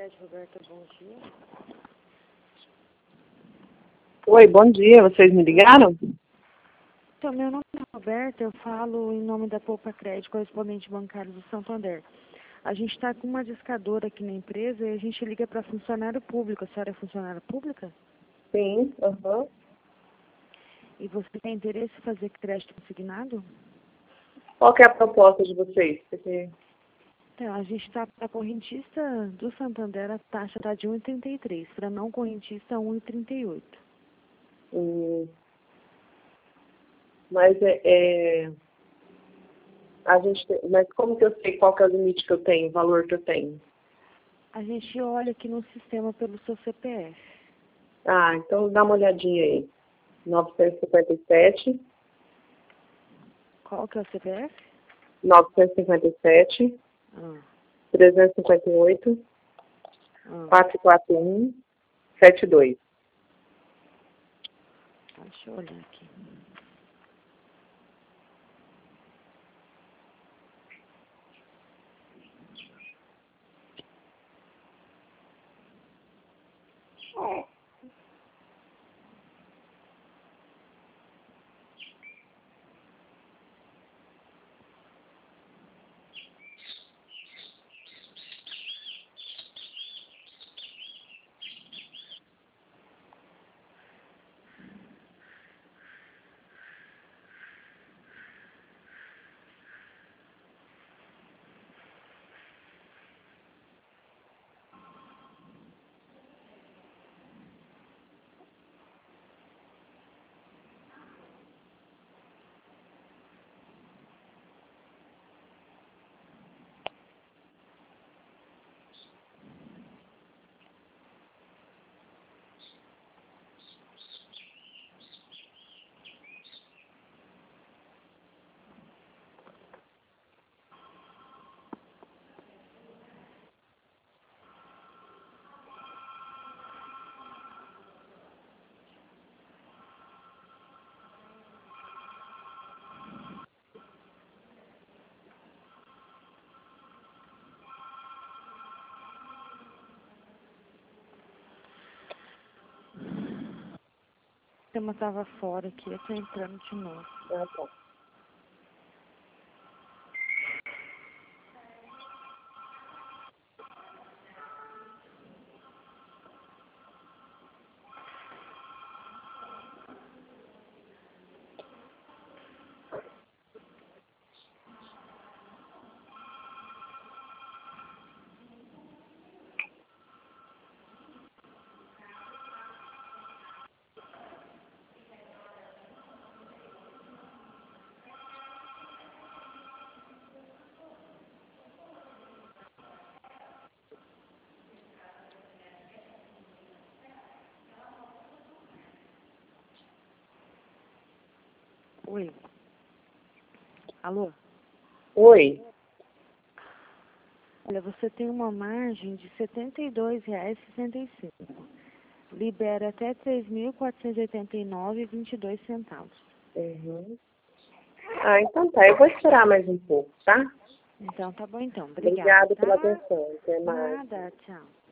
Crédito, Roberta, bom dia. Oi, bom dia. Vocês me ligaram? Então, meu nome é Roberta, eu falo em nome da Poupa Crédito, correspondente bancário do Santander. A gente está com uma discadora aqui na empresa e a gente liga para funcionário público. A senhora é funcionária pública? Sim, aham. E você tem interesse em fazer crédito consignado? Qual que é a proposta de vocês? Porque... Então, a gente está para correntista do Santander, a taxa está de 1,33, para não correntista 1,38. Mas mas como que eu sei qual que é o limite que eu tenho, o valor que eu tenho? A gente olha aqui no sistema pelo seu CPF. Ah, então dá uma olhadinha aí. 957, Qual que é o CPF? 957, Ah, 358, ah. 441, 72. Deixa eu olhar aqui. O sistema estava fora aqui, eu estou entrando de novo. Ah, tá. Oi. Alô? Oi. Olha, você tem uma margem de R$ 72,65. Libera até R$ 3.489,22. Uhum. Ah, então tá. Eu vou esperar mais um pouco, tá? Então, tá bom então. Obrigada, Obrigada tá? pela atenção. Até mais. Nada, tchau.